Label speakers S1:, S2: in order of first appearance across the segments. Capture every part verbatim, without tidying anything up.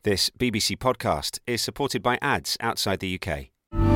S1: This B B C podcast is supported by ads outside the U K.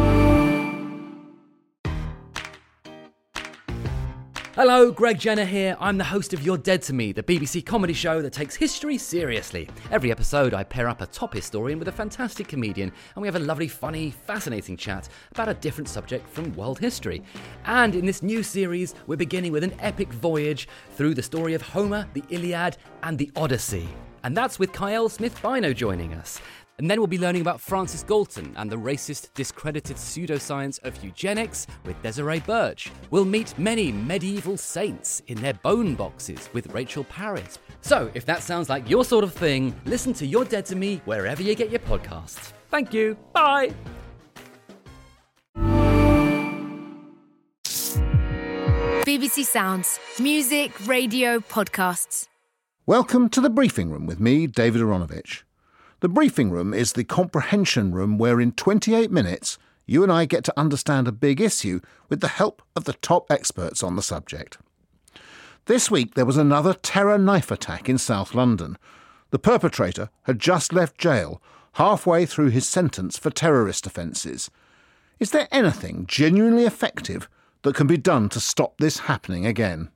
S2: Hello, Greg Jenner here. I'm the host of You're Dead to Me, the B B C comedy show that takes history seriously. Every episode, I pair up a top historian with a fantastic comedian, and we have a lovely, funny, fascinating chat about a different subject from world history. And in this new series, we're beginning with an epic voyage through the story of Homer, the Iliad, and the Odyssey. And that's with Kyle Smith-Bino joining us. And then we'll be learning about Francis Galton and the racist, discredited pseudoscience of eugenics with Desiree Birch. We'll meet many medieval saints in their bone boxes with Rachel Parrott. So, if that sounds like your sort of thing, listen to You're Dead to Me wherever you get your podcasts. Thank you. Bye.
S3: B B C Sounds. Music, radio, podcasts.
S4: Welcome to the Briefing Room with me, David Aronovich. The Briefing Room is the comprehension room where in twenty-eight minutes you and I get to understand a big issue with the help of the top experts on the subject. This week there was another terror knife attack in South London. The perpetrator had just left jail halfway through his sentence for terrorist offences. Is there anything genuinely effective that can be done to stop this happening again?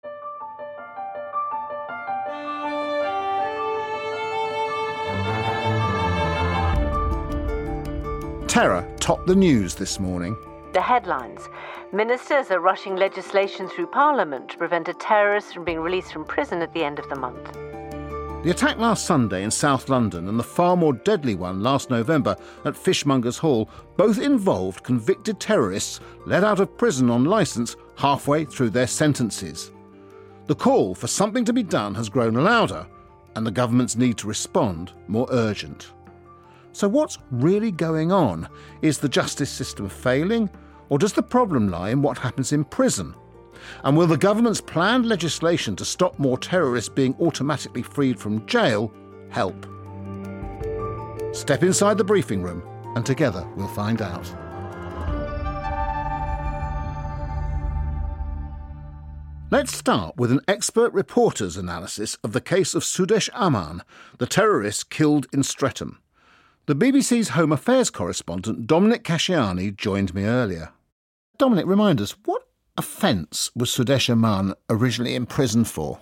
S4: Terror topped the news this morning.
S5: The headlines. Ministers are rushing legislation through Parliament to prevent a terrorist from being released from prison at the end of the month.
S4: The attack last Sunday in South London and the far more deadly one last November at Fishmongers Hall both involved convicted terrorists let out of prison on licence halfway through their sentences. The call for something to be done has grown louder, and the government's need to respond more urgent. So what's really going on? Is the justice system failing, or does the problem lie in what happens in prison? And will the government's planned legislation to stop more terrorists being automatically freed from jail help? Step inside the briefing room, and together we'll find out. Let's start with an expert reporter's analysis of the case of Sudesh Aman, the terrorist killed in Streatham. The B B C's Home Affairs correspondent Dominic Casciani joined me earlier. Dominic, remind us, what offence was Sudesh Aman originally imprisoned for?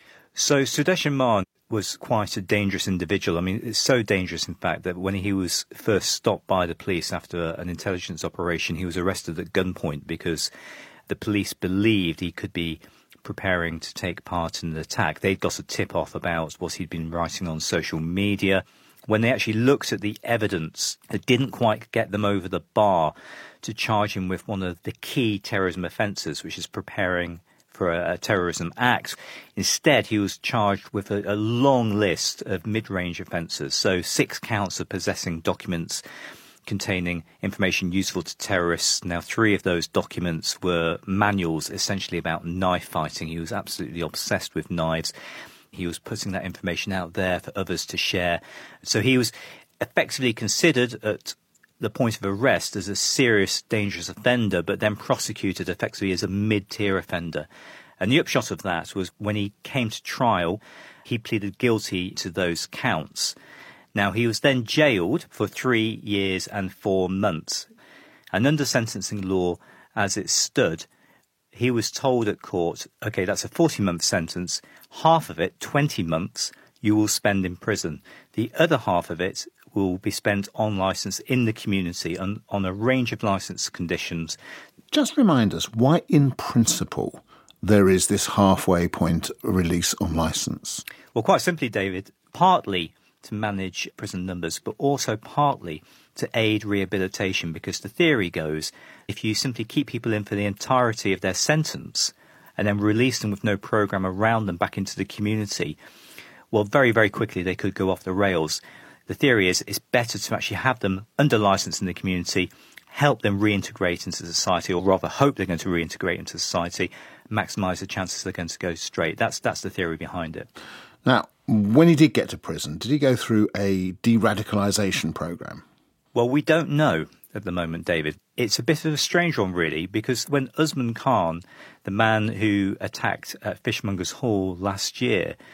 S6: So Sudesh Aman was quite a dangerous individual. I mean, it's so dangerous, in fact, that when he was first stopped by the police after an intelligence operation, he was arrested at gunpoint because the police believed he could be preparing to take part in an attack. They'd got a tip-off about what he'd been writing on social media. When they actually looked at the evidence, it didn't quite get them over the bar to charge him with one of the key terrorism offences, which is preparing for a, a terrorism act. Instead, he was charged with a, a long list of mid-range offences, so six counts of possessing documents containing information useful to terrorists. Now, three of those documents were manuals essentially about knife fighting. He was absolutely obsessed with knives. He was putting that information out there for others to share. So he was effectively considered at the point of arrest as a serious, dangerous offender, but then prosecuted effectively as a mid-tier offender. And the upshot of that was when he came to trial, he pleaded guilty to those counts. Now, he was then jailed for three years and four months. And under sentencing law, as it stood, he was told at court, OK, that's a forty-month sentence. Half of it, twenty months, you will spend in prison. The other half of it will be spent on licence in the community on, on a range of licence conditions.
S4: Just remind us why, in principle, there is this halfway point release on licence.
S6: Well, quite simply, David, partly to manage prison numbers, but also partly to aid rehabilitation, because the theory goes, if you simply keep people in for the entirety of their sentence and then release them with no programme around them back into the community, well, very, very quickly they could go off the rails. The theory is it's better to actually have them under licence in the community, help them reintegrate into society, or rather hope they're going to reintegrate into society, maximise the chances they're going to go straight. That's, that's the theory behind it.
S4: Now, when he did get to prison, did he go through a de-radicalisation programme?
S6: Well, we don't know at the moment, David. It's a bit of a strange one, really, because when Usman Khan, the man who attacked at Fishmongers Hall last year,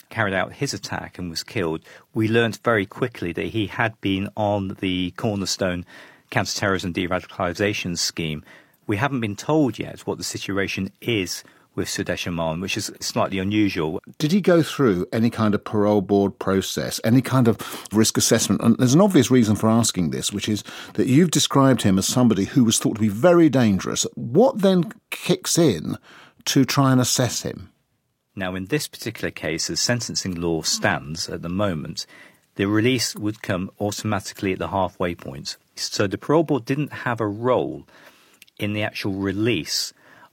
S6: carried out his attack and was killed, we learned very quickly that he had been on the Cornerstone counter-terrorism de-radicalisation scheme. We haven't been told yet what the situation is with Sudesh Aman, which is slightly unusual.
S4: Did he go through any kind of parole board process, any kind of risk assessment? And there's an obvious reason for asking this, which is that you've described him as somebody who was thought to be very dangerous. What then kicks in to try and assess him?
S6: Now, in this particular case, as sentencing law stands at the moment, the release would come automatically at the halfway point. So the parole board didn't have a role in the actual release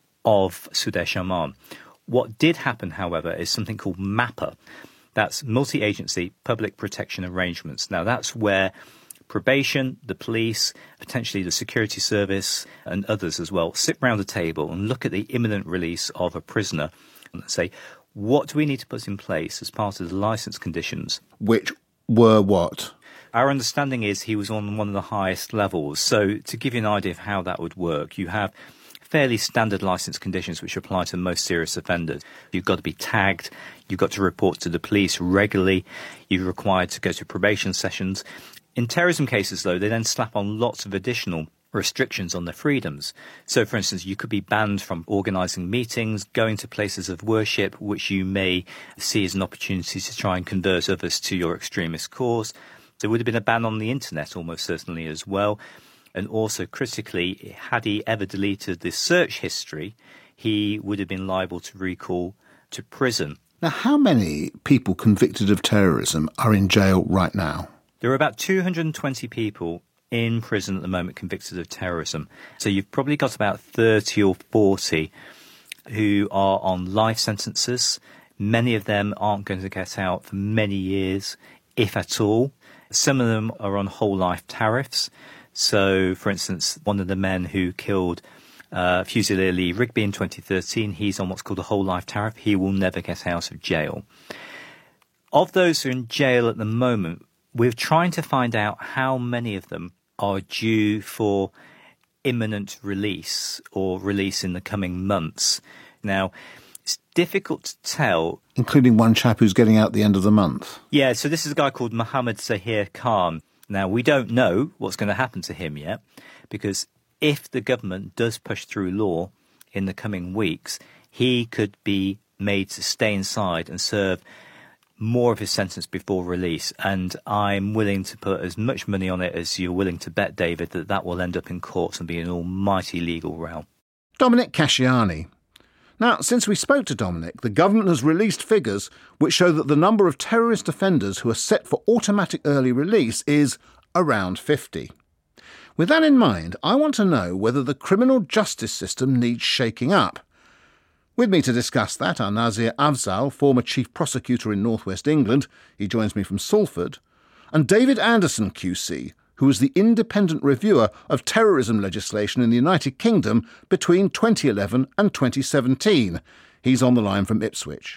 S6: of Sudesh Aman. What did happen, however, is something called MAPA. That's Multi-Agency Public Protection Arrangements. Now, that's where probation, the police, potentially the security service and others as well sit round a table and look at the imminent release of a prisoner and say, what do we need to put in place as part of the licence conditions?
S4: Which were what?
S6: Our understanding is he was on one of the highest levels. So to give you an idea of how that would work, you have fairly standard licence conditions which apply to most serious offenders. You've got to be tagged, you've got to report to the police regularly, you're required to go to probation sessions. In terrorism cases, though, they then slap on lots of additional restrictions on their freedoms. So, for instance, you could be banned from organising meetings, going to places of worship, which you may see as an opportunity to try and convert others to your extremist cause. There would have been a ban on the internet almost certainly as well. And also, critically, had he ever deleted the search history, he would have been liable to recall to prison.
S4: Now, how many people convicted of terrorism are in jail right now?
S6: There are about two hundred twenty people in prison at the moment convicted of terrorism. So you've probably got about thirty or forty who are on life sentences. Many of them aren't going to get out for many years, if at all. Some of them are on whole life tariffs. So, for instance, one of the men who killed uh, Fusilier Lee Rigby in twenty thirteen, he's on what's called a whole life tariff. He will never get out of jail. Of those who are in jail at the moment, we're trying to find out how many of them are due for imminent release or release in the coming months. Now, it's difficult to tell.
S4: Including one chap who's getting out at the end of the month.
S6: Yeah, so this is a guy called Mohammed Zahir Khan. Now, we don't know what's going to happen to him yet, because if the government does push through law in the coming weeks, he could be made to stay inside and serve more of his sentence before release. And I'm willing to put as much money on it as you're willing to bet, David, that that will end up in courts and be an almighty legal row.
S4: Dominic Casciani. Now, since we spoke to Dominic, the government has released figures which show that the number of terrorist offenders who are set for automatic early release is around fifty. With that in mind, I want to know whether the criminal justice system needs shaking up. With me to discuss that are Nazir Afzal, former Chief Prosecutor in North West England, he joins me from Salford, and David Anderson Q C, who was the independent reviewer of terrorism legislation in the United Kingdom between twenty eleven and twenty seventeen. He's on the line from Ipswich.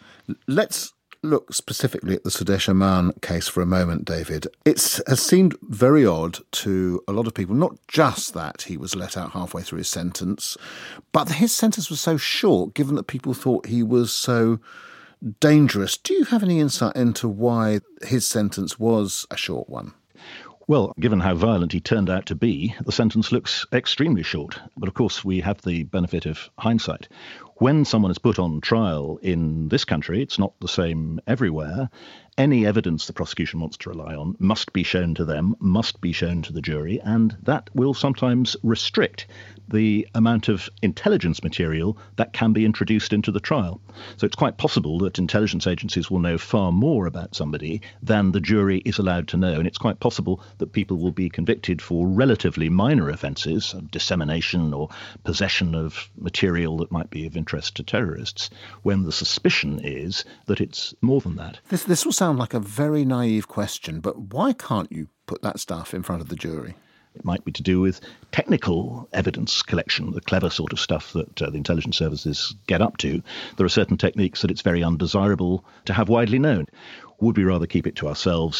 S4: Let's look specifically at the Sudesh Aman case for a moment, David. It has seemed very odd to a lot of people, not just that he was let out halfway through his sentence, but that his sentence was so short, given that people thought he was so dangerous. Do you have any insight into why his sentence was a short one?
S7: Well, given how violent he turned out to be, the sentence looks extremely short. But of course, we have the benefit of hindsight. When someone is put on trial in this country, it's not the same everywhere. Any evidence the prosecution wants to rely on must be shown to them, must be shown to the jury, and that will sometimes restrict the amount of intelligence material that can be introduced into the trial. So it's quite possible that intelligence agencies will know far more about somebody than the jury is allowed to know, and it's quite possible that people will be convicted for relatively minor offences, dissemination or possession of material that might be of interest to terrorists, when the suspicion is that it's more than that.
S4: This, this will sound like a very naive question, but why can't you put that stuff in front of the jury?
S7: It might be to do with technical evidence collection, the clever sort of stuff that uh, the intelligence services get up to. There are certain techniques that it's very undesirable to have widely known. Would we rather keep it to ourselves?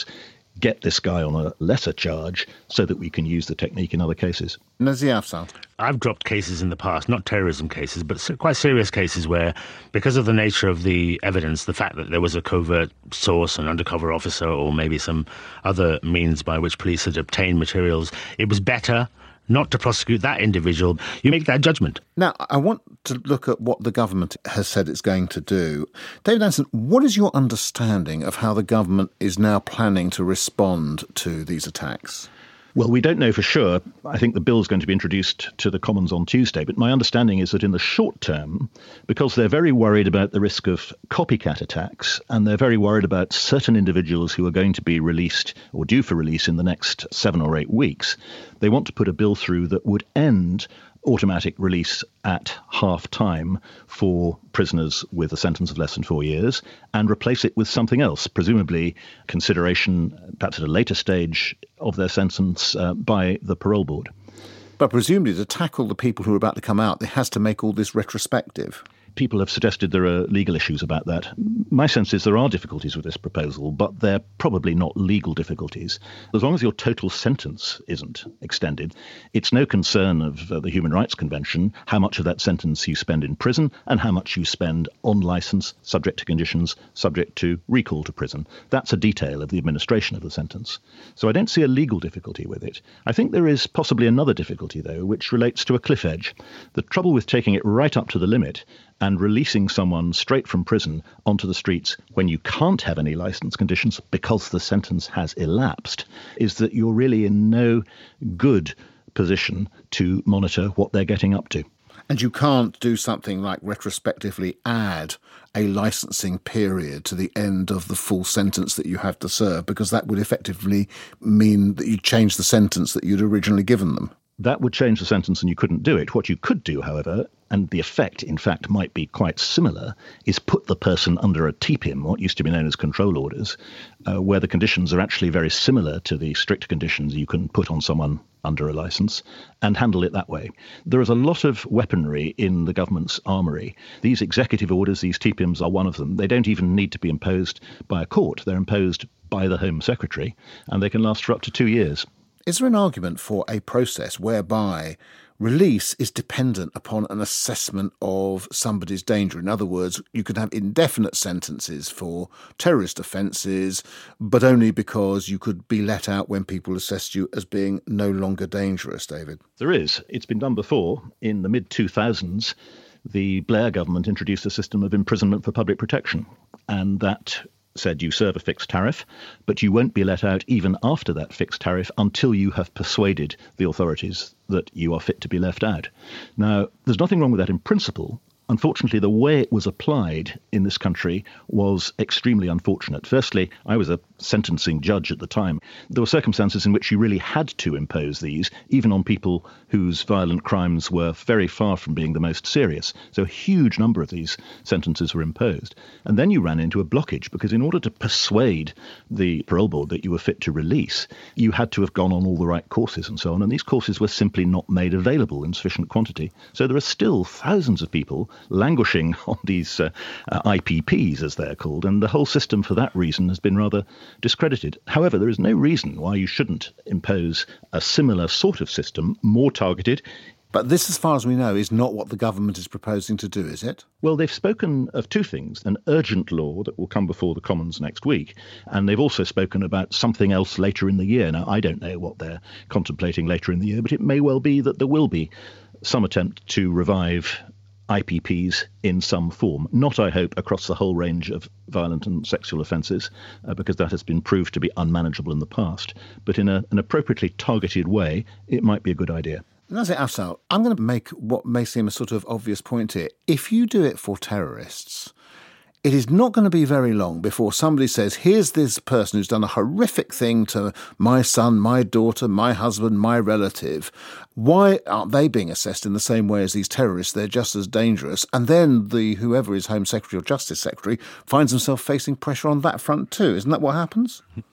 S7: get this guy on a lesser charge so that we can use the technique in other cases.
S4: Nazir Afzal.
S8: I've dropped cases in the past, not terrorism cases, but quite serious cases where, because of the nature of the evidence, the fact that there was a covert source, an undercover officer, or maybe some other means by which police had obtained materials, it was better not to prosecute that individual. You make that judgment.
S4: Now, I want to look at what the government has said it's going to do. David Anderson, what is your understanding of how the government is now planning to respond to these attacks?
S7: Well, we don't know for sure. I think the bill is going to be introduced to the Commons on Tuesday, but my understanding is that in the short term, because they're very worried about the risk of copycat attacks, and they're very worried about certain individuals who are going to be released or due for release in the next seven or eight weeks, they want to put a bill through that would end automatic release at half-time for prisoners with a sentence of less than four years and replace it with something else, presumably consideration, perhaps at a later stage of their sentence, uh, by the parole board.
S4: But presumably to tackle the people who are about to come out, it has to make all this retrospective.
S7: People have suggested there are legal issues about that. My sense is there are difficulties with this proposal, but they're probably not legal difficulties. As long as your total sentence isn't extended, it's no concern of uh, the Human Rights Convention how much of that sentence you spend in prison and how much you spend on licence, subject to conditions, subject to recall to prison. That's a detail of the administration of the sentence. So I don't see a legal difficulty with it. I think there is possibly another difficulty, though, which relates to a cliff edge. The trouble with taking it right up to the limit and releasing someone straight from prison onto the streets when you can't have any licence conditions because the sentence has elapsed is that you're really in no good position to monitor what they're getting up to.
S4: And you can't do something like retrospectively add a licensing period to the end of the full sentence that you have to serve, because that would effectively mean that you change the sentence that you'd originally given them.
S7: That would change the sentence and you couldn't do it. What you could do, however, and the effect, in fact, might be quite similar, is put the person under a T P I M, what used to be known as control orders, uh, where the conditions are actually very similar to the strict conditions you can put on someone under a licence, and handle it that way. There is a lot of weaponry in the government's armoury. These executive orders, these T P I Ms, are one of them. They don't even need to be imposed by a court. They're imposed by the Home Secretary, and they can last for up to two years.
S4: Is there an argument for a process whereby release is dependent upon an assessment of somebody's danger? In other words, you could have indefinite sentences for terrorist offences, but only because you could be let out when people assessed you as being no longer dangerous, David?
S7: There is. It's been done before. In the mid two thousands, the Blair government introduced a system of imprisonment for public protection, and that said you serve a fixed tariff, but you won't be let out even after that fixed tariff until you have persuaded the authorities that you are fit to be left out. Now, there's nothing wrong with that in principle. Unfortunately, the way it was applied in this country was extremely unfortunate. Firstly, I was a sentencing judge at the time. There were circumstances in which you really had to impose these, even on people whose violent crimes were very far from being the most serious. So a huge number of these sentences were imposed. And then you ran into a blockage, because in order to persuade the parole board that you were fit to release, you had to have gone on all the right courses and so on. And these courses were simply not made available in sufficient quantity. So there are still thousands of people languishing on these uh, uh, I P Ps, as they're called, and the whole system for that reason has been rather discredited. However, there is no reason why you shouldn't impose a similar sort of system, more targeted.
S4: But this, as far as we know, is not what the government is proposing to do, is it?
S7: Well, they've spoken of two things: an urgent law that will come before the Commons next week, and they've also spoken about something else later in the year. Now, I don't know what they're contemplating later in the year, but it may well be that there will be some attempt to revive I P Ps in some form. Not, I hope, across the whole range of violent and sexual offences, uh, because that has been proved to be unmanageable in the past. But in a, an appropriately targeted way, it might be a good idea.
S4: Nazir Afzal, I'm going to make what may seem a sort of obvious point here. If you do it for terrorists, it is not going to be very long before somebody says, here's this person who's done a horrific thing to my son, my daughter, my husband, my relative. Why aren't they being assessed in the same way as these terrorists? They're just as dangerous. And then the whoever is Home Secretary or Justice Secretary finds himself facing pressure on that front too. Isn't that what happens?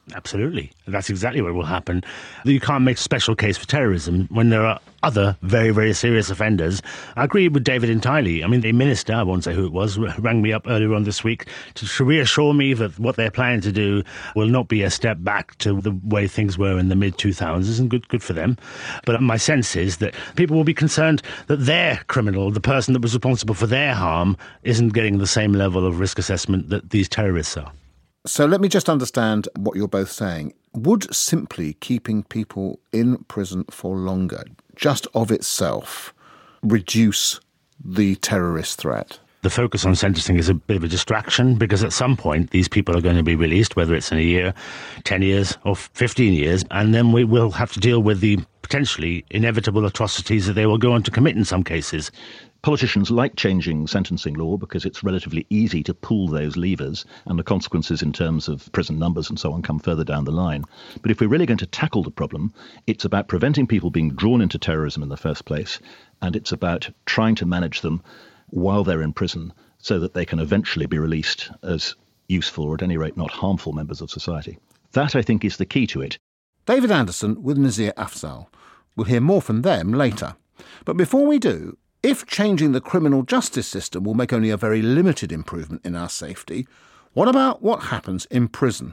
S8: Absolutely. That's exactly what will happen. You can't make a special case for terrorism when there are other very, very serious offenders. I agree with David entirely. I mean, the minister, I won't say who it was, rang me up earlier on this week to, to reassure me that what they're planning to do will not be a step back to the way things were in the mid two thousands, and good, good for them. But my sense is that people will be concerned that their criminal, the person that was responsible for their harm, isn't getting the same level of risk assessment that these terrorists are.
S4: So let me just understand what you're both saying. Would simply keeping people in prison for longer, just of itself, reduce the terrorist threat?
S8: The focus on sentencing is a bit of a distraction, because at some point these people are going to be released, whether it's in a year, ten years or fifteen years, and then we will have to deal with the potentially inevitable atrocities that they will go on to commit in some cases.
S7: Politicians like changing sentencing law because it's relatively easy to pull those levers, and the consequences in terms of prison numbers and so on come further down the line. But if we're really going to tackle the problem, it's about preventing people being drawn into terrorism in the first place, and it's about trying to manage them while they're in prison so that they can eventually be released as useful, or at any rate not harmful, members of society. That, I think, is the key to it.
S4: David Anderson with Nazir Afzal. We'll hear more from them later. But before we do, if changing the criminal justice system will make only a very limited improvement in our safety, what about what happens in prison?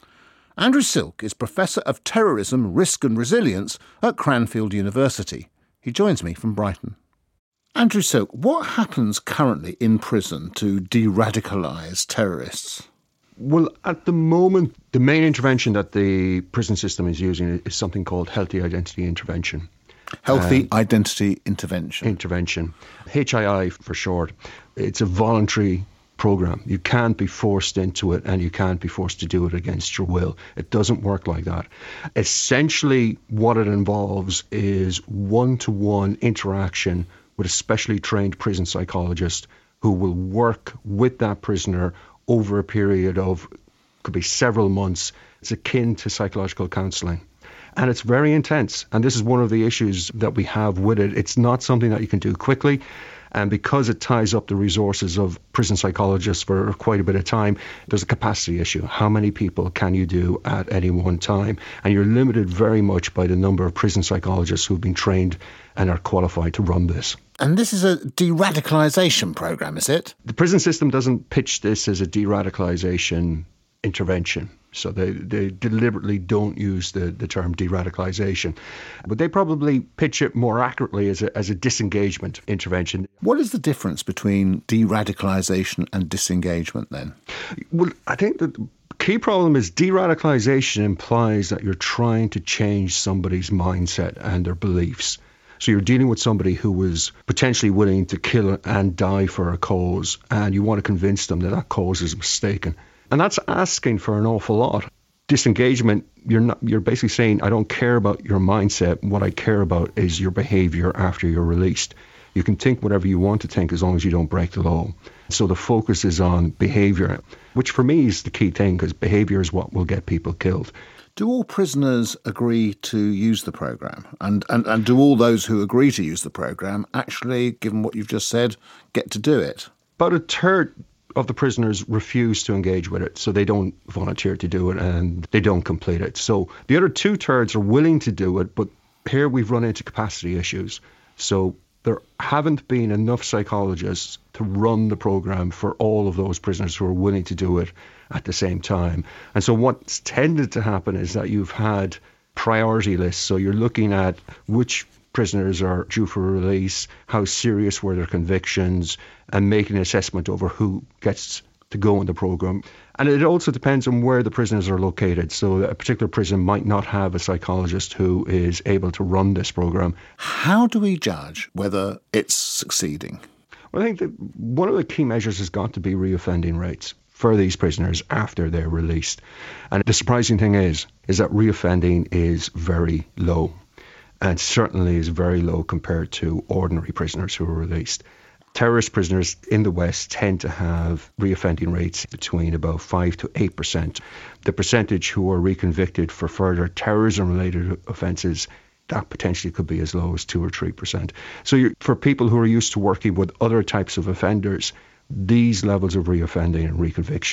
S4: Andrew Silk is Professor of Terrorism, Risk and Resilience at Cranfield University. He joins me from Brighton. Andrew Silk, what happens currently in prison to de-radicalise terrorists?
S9: Well, at the moment, the main intervention that the prison system is using is something called Healthy Identity Intervention.
S4: Healthy um, Identity Intervention.
S9: Intervention. H I I for short. It's a voluntary program. You can't be forced into it, and you can't be forced to do it against your will. It doesn't work like that. Essentially, what it involves is one-to-one interaction with a specially trained prison psychologist who will work with that prisoner over a period of, could be several months. It's akin to psychological counselling. And it's very intense. And this is one of the issues that we have with it. It's not something that you can do quickly. And because it ties up the resources of prison psychologists for quite a bit of time, there's a capacity issue. How many people can you do at any one time? And you're limited very much by the number of prison psychologists who've been trained and are qualified to run this.
S4: And this is a de-radicalisation programme, is it?
S9: The prison system doesn't pitch this as a de-radicalisation intervention. So they, they deliberately don't use the, the term de-radicalisation. But they probably pitch it more accurately as a, as a disengagement intervention.
S4: What is the difference between de-radicalisation and disengagement then?
S9: Well, I think that the key problem is de-radicalisation implies that you're trying to change somebody's mindset and their beliefs. So you're dealing with somebody who was potentially willing to kill and die for a cause, and you want to convince them that that cause is mistaken. And that's asking for an awful lot. Disengagement, you're not, you're basically saying, I don't care about your mindset. What I care about is your behaviour after you're released. You can think whatever you want to think as long as you don't break the law. So the focus is on behaviour, which for me is the key thing, because behaviour is what will get people killed.
S4: Do all prisoners agree to use the programme? And, and, and do all those who agree to use the programme actually, given what you've just said, get to do it?
S9: About a third of the prisoners refuse to engage with it, so they don't volunteer to do it and they don't complete it. So the other two-thirds are willing to do it, but here we've run into capacity issues. So there haven't been enough psychologists to run the programme for all of those prisoners who are willing to do it at the same time. And so what's tended to happen is that you've had priority lists. So you're looking at which prisoners are due for release, how serious were their convictions, and making an assessment over who gets to go in the programme. And it also depends on where the prisoners are located. So a particular prison might not have a psychologist who is able to run this programme.
S4: How do we judge whether it's succeeding?
S9: Well, I think that one of the key measures has got to be reoffending rates for these prisoners after they're released. And the surprising thing is, is that reoffending is very low, and certainly is very low compared to ordinary prisoners who are released. Terrorist prisoners in the West tend to have reoffending rates between about five to eight percent. The percentage who are reconvicted for further terrorism-related offences, that potentially could be as low as two or three percent. So you're, for people who are used to working with other types of offenders, these levels of reoffending and reconviction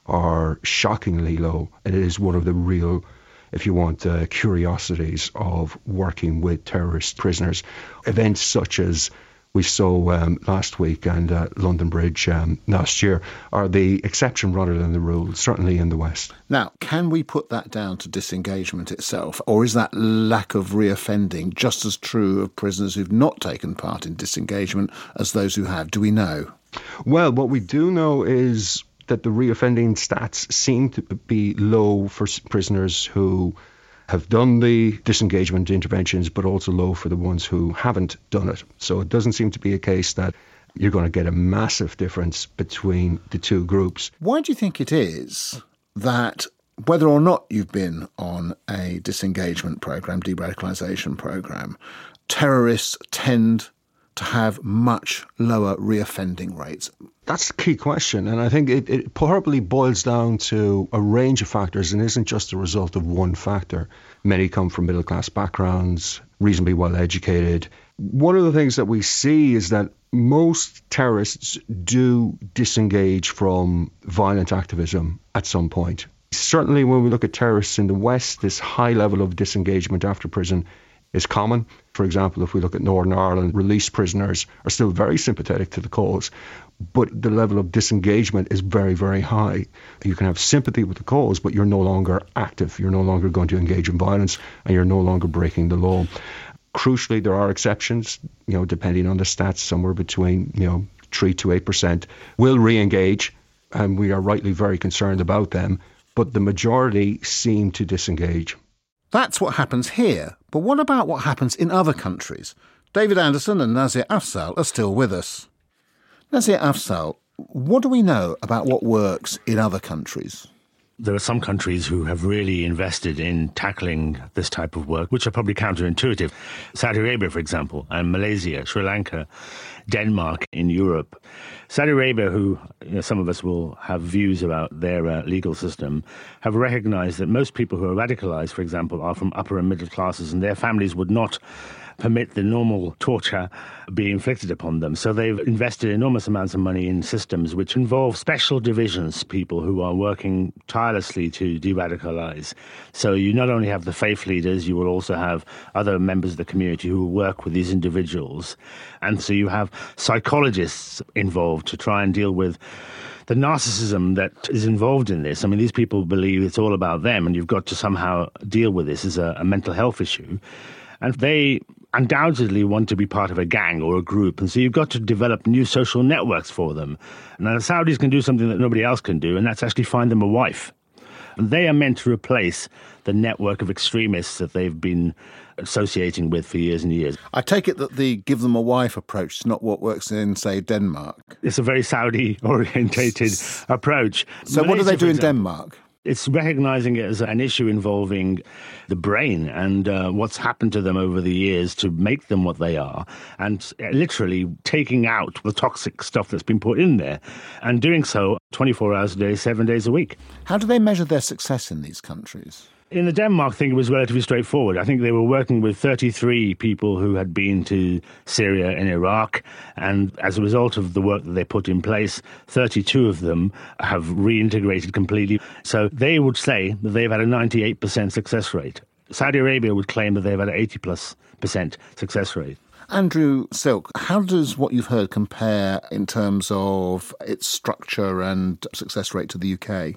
S9: are shockingly low. It is one of the real, if you want, uh, curiosities of working with terrorist prisoners. Events such as we saw um, last week and uh, London Bridge um, last year are the exception rather than the rule, certainly in the West.
S4: Now, can we put that down to disengagement itself, or is that lack of reoffending just as true of prisoners who've not taken part in disengagement as those who have? Do we know?
S9: Well, what we do know is that the reoffending stats seem to be low for prisoners who have done the disengagement interventions, but also low for the ones who haven't done it. So it doesn't seem to be a case that you're going to get a massive difference between the two groups.
S4: Why do you think it is that whether or not you've been on a disengagement programme, de-radicalisation programme, terrorists tend to have much lower reoffending rates?
S9: That's the key question, and I think it, it probably boils down to a range of factors and isn't just a result of one factor. Many come from middle-class backgrounds, reasonably well-educated. One of the things that we see is that most terrorists do disengage from violent activism at some point. Certainly when we look at terrorists in the West, this high level of disengagement after prison is common. For example, if we look at Northern Ireland, released prisoners are still very sympathetic to the cause, but the level of disengagement is very, very high. You can have sympathy with the cause, but you're no longer active. You're no longer going to engage in violence, and you're no longer breaking the law. Crucially, there are exceptions, you know, depending on the stats, somewhere between, you know, three to eight percent will re-engage, and we are rightly very concerned about them, but the majority seem to disengage.
S4: That's what happens here, but what about what happens in other countries? David Anderson and Nazir Afzal are still with us. Nazir Afzal, what do we know about what works in other countries?
S8: There are some countries who have really invested in tackling this type of work, which are probably counterintuitive. Saudi Arabia, for example, and Malaysia, Sri Lanka, Denmark in Europe. Saudi Arabia, who you know, some of us will have views about their uh, legal system, have recognized that most people who are radicalized, for example, are from upper and middle classes, and their families would not permit the normal torture be inflicted upon them. So they've invested enormous amounts of money in systems which involve special divisions, people who are working tirelessly to de-radicalize. So you not only have the faith leaders, you will also have other members of the community who work with these individuals. And so you have psychologists involved to try and deal with the narcissism that is involved in this. I mean, these people believe it's all about them, and you've got to somehow deal with this as a, a mental health issue. And they undoubtedly want to be part of a gang or a group, and so you've got to develop new social networks for them. Now, the Saudis can do something that nobody else can do, and that's actually find them a wife. And they are meant to replace the network of extremists that they've been associating with for years and years.
S4: I take it that the give them a wife approach is not what works in, say, Denmark.
S8: It's a very Saudi-orientated approach.
S4: So Malaysia, what do they do in Denmark?
S8: It's recognizing it as an issue involving the brain and uh, what's happened to them over the years to make them what they are, and literally taking out the toxic stuff that's been put in there, and doing so twenty-four hours a day, seven days a week.
S4: How do they measure their success in these countries?
S8: In the Denmark thing, it was relatively straightforward. I think they were working with thirty-three people who had been to Syria and Iraq, and as a result of the work that they put in place, thirty-two of them have reintegrated completely. So they would say that they've had a ninety-eight percent success rate. Saudi Arabia would claim that they've had an eighty plus percent success rate.
S4: Andrew Silk, how does what you've heard compare in terms of its structure and success rate to the U K?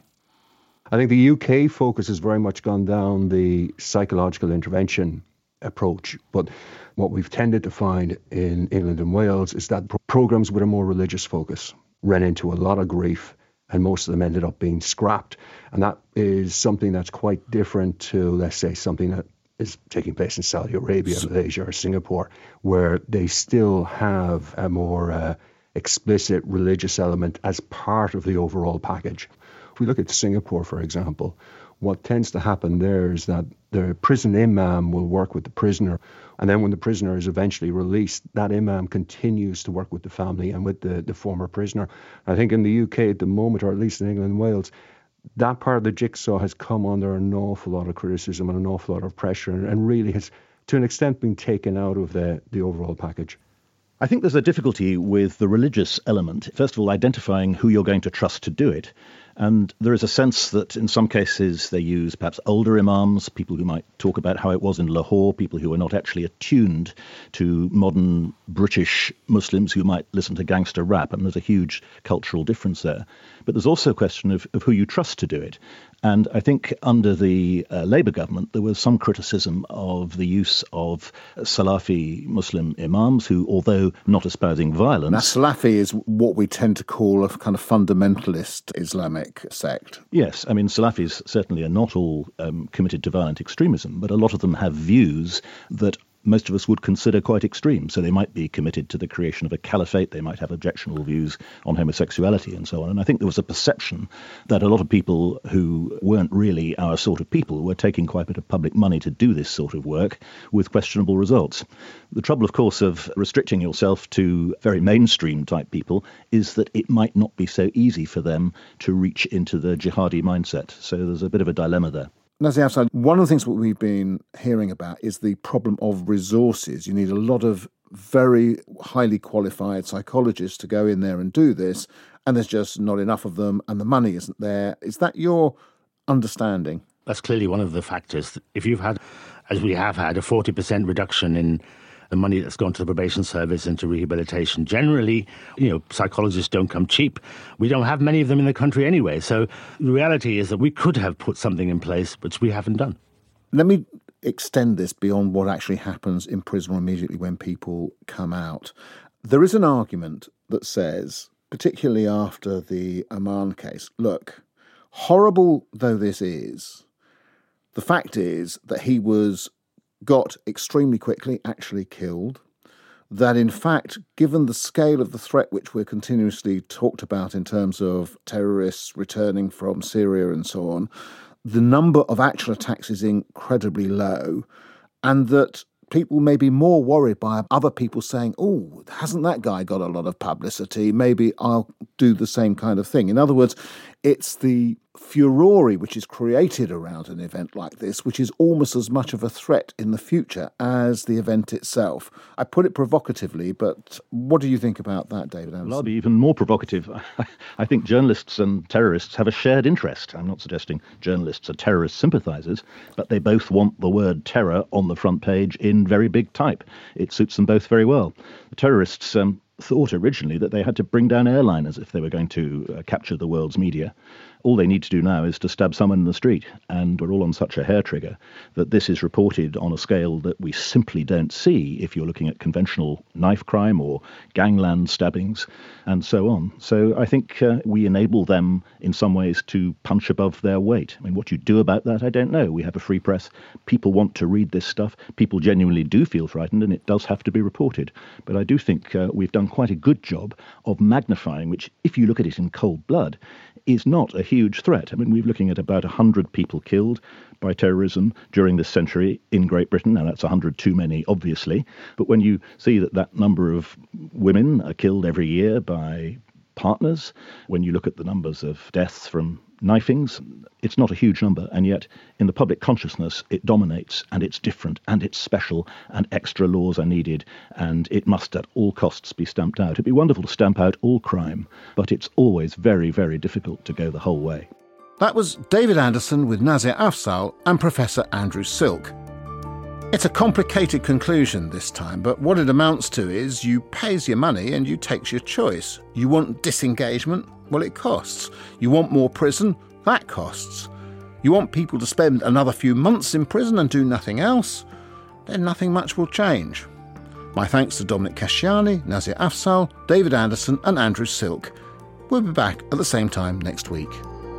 S9: I think the U K focus has very much gone down the psychological intervention approach. But what we've tended to find in England and Wales is that pro- programs with a more religious focus ran into a lot of grief, and most of them ended up being scrapped. And that is something that's quite different to, let's say, something that is taking place in Saudi Arabia, Malaysia or Singapore, where they still have a more uh, explicit religious element as part of the overall package. If we look at Singapore, for example, what tends to happen there is that the prison imam will work with the prisoner, and then when the prisoner is eventually released, that imam continues to work with the family and with the, the former prisoner. I think in the U K at the moment, or at least in England and Wales, that part of the jigsaw has come under an awful lot of criticism and an awful lot of pressure, and, and really has, to an extent, been taken out of the, the overall package.
S7: I think there's a difficulty with the religious element. First of all, identifying who you're going to trust to do it. And there is a sense that in some cases they use perhaps older imams, people who might talk about how it was in Lahore, people who are not actually attuned to modern British Muslims who might listen to gangster rap. And there's a huge cultural difference there. But there's also a question of, of who you trust to do it. And I think under the uh, Labour government, there was some criticism of the use of Salafi Muslim imams who, although not espousing violence...
S4: Now, Salafi is what we tend to call a kind of fundamentalist Islamic sect.
S7: Yes, I mean, Salafis certainly are not all um, committed to violent extremism, but a lot of them have views that most of us would consider quite extreme. So they might be committed to the creation of a caliphate, they might have objectionable views on homosexuality and so on. And I think there was a perception that a lot of people who weren't really our sort of people were taking quite a bit of public money to do this sort of work with questionable results. The trouble, of course, of restricting yourself to very mainstream type people is that it might not be so easy for them to reach into the jihadi mindset. So there's a bit of a dilemma there.
S4: Nazir Afzal, one of the things that we've been hearing about is the problem of resources. You need a lot of very highly qualified psychologists to go in there and do this, and there's just not enough of them, and the money isn't there. Is that your understanding?
S8: That's clearly one of the factors. If you've had, as we have had, a forty percent reduction in the money that's gone to the probation service into rehabilitation. Generally, you know, psychologists don't come cheap. We don't have many of them in the country anyway. So the reality is that we could have put something in place, which we haven't done.
S4: Let me extend this beyond what actually happens in prison or immediately when people come out. There is an argument that says, particularly after the Aman case, look, horrible though this is, the fact is that he was got extremely quickly, actually killed, that in fact, given the scale of the threat which we're continuously talked about in terms of terrorists returning from Syria and so on, the number of actual attacks is incredibly low, and that people may be more worried by other people saying, oh, hasn't that guy got a lot of publicity? Maybe I'll do the same kind of thing. In other words, it's the furore which is created around an event like this, which is almost as much of a threat in the future as the event itself. I put it provocatively, but what do you think about that, David Anderson?
S7: Well, I'll be even more provocative. I think journalists and terrorists have a shared interest. I'm not suggesting journalists are terrorist sympathisers, but they both want the word terror on the front page in very big type. It suits them both very well. The terrorists um, thought originally that they had to bring down airliners if they were going to uh, capture the world's media. All they need to do now is to stab someone in the street, and we're all on such a hair trigger that this is reported on a scale that we simply don't see if you're looking at conventional knife crime or gangland stabbings and so on. So I think uh, we enable them in some ways to punch above their weight. I mean, what you do about that, I don't know. We have a free press. People want to read this stuff. People genuinely do feel frightened, and it does have to be reported. But I do think uh, we've done quite a good job of magnifying, which, if you look at it in cold blood, is not a huge threat. I mean, we're looking at about one hundred people killed by terrorism during this century in Great Britain. Now, that's one hundred too many, obviously. But when you see that that number of women are killed every year by partners, when you look at the numbers of deaths from knifings, it's not a huge number, and yet in the public consciousness it dominates, and it's different, and it's special, and extra laws are needed, and it must at all costs be stamped out. It'd be wonderful to stamp out all crime, but it's always very, very difficult to go the whole way.
S4: That was David Anderson with Nazir Afzal and Professor Andrew Silk. It's a complicated conclusion this time, but what it amounts to is you pays your money and you takes your choice. You want disengagement? Well, it costs. You want more prison? That costs. You want people to spend another few months in prison and do nothing else? Then nothing much will change. My thanks to Dominic Casciani, Nazir Afzal, David Anderson and Andrew Silk. We'll be back at the same time next week.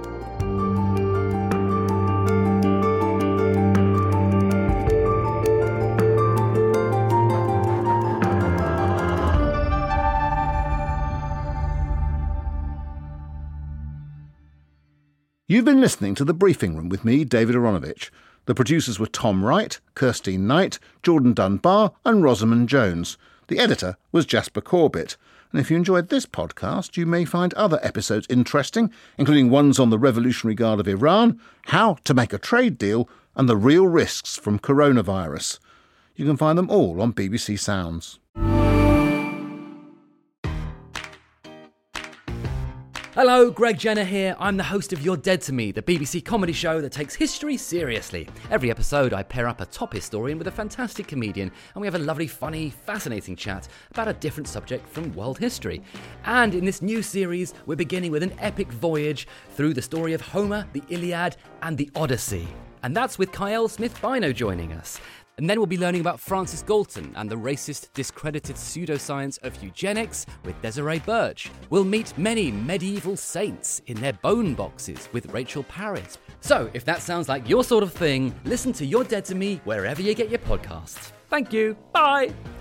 S4: You've been listening to The Briefing Room with me, David Aronovich. The producers were Tom Wright, Kirsteen Knight, Jordan Dunbar and Rosamond Jones. The editor was Jasper Corbett. And if you enjoyed this podcast, you may find other episodes interesting, including ones on the Revolutionary Guard of Iran, how to make a trade deal, and the real risks from coronavirus. You can find them all on B B C Sounds.
S2: Hello, Greg Jenner here. I'm the host of You're Dead to Me, the B B C comedy show that takes history seriously. Every episode, I pair up a top historian with a fantastic comedian, and we have a lovely, funny, fascinating chat about a different subject from world history. And in this new series, we're beginning with an epic voyage through the story of Homer, the Iliad, and the Odyssey. And that's with Kyle Smith-Bino joining us. And then we'll be learning about Francis Galton and the racist, discredited pseudoscience of eugenics with Desiree Birch. We'll meet many medieval saints in their bone boxes with Rachel Parrott. So, if that sounds like your sort of thing, listen to You're Dead to Me wherever you get your podcasts. Thank you. Bye.